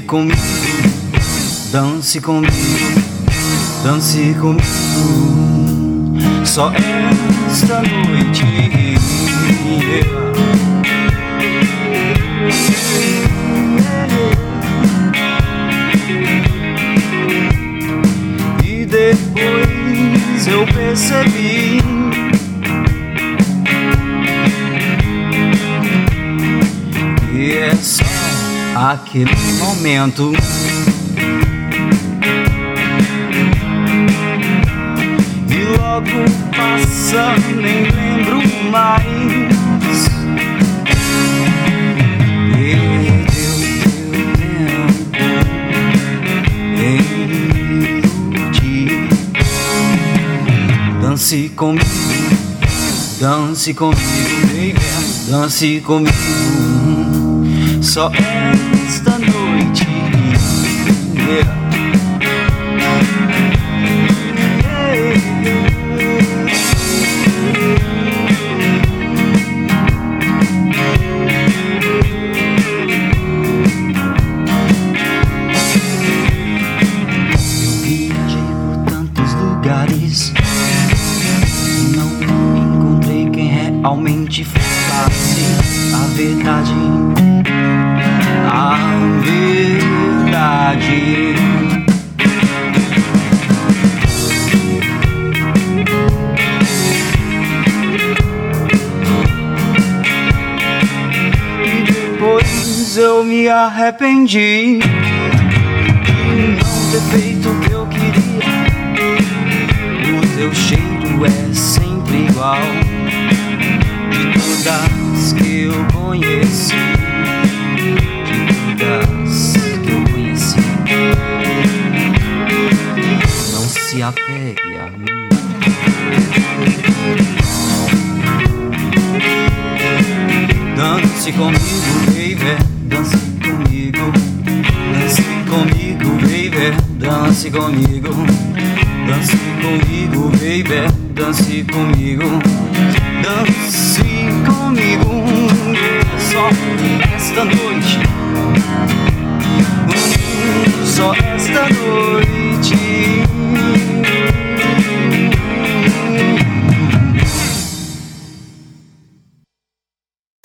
comigo, dance comigo, dance comigo. Só esta noite. E depois eu percebi que é só aquele momento. E logo passa, nem lembro mais. Perdeu teu tempo em iludir. Dance comigo, dance comigo, baby, dance comigo. Só esta noite. Yeah. Eu viajei por tantos lugares, não encontrei quem realmente falasse a verdade. A verdade. E depois eu me arrependi de não ter feito o que eu queria. O teu cheiro é sempre igual de todas que eu conheci. Não se apegue a mim. Dance comigo, baby, dance comigo. Dance comigo, baby, dance comigo. Dance comigo, baby, dance comigo. Dance comigo, só esta noite. Só esta noite.